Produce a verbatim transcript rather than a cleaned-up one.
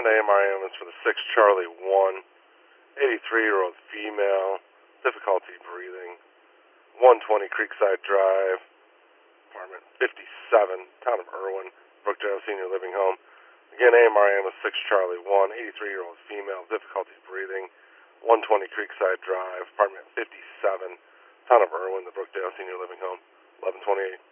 One A M R A M is for the six Charlie one, eighty-three-year-old female, difficulty breathing, one twenty Creekside Drive, apartment fifty-seven, town of Irwin, Brookdale Senior Living Home. Again, A M R A M is six Charlie one, eighty-three-year-old female, difficulty breathing, one twenty Creekside Drive, apartment fifty-seven, town of Irwin, the Brookdale Senior Living Home, eleven twenty-eight.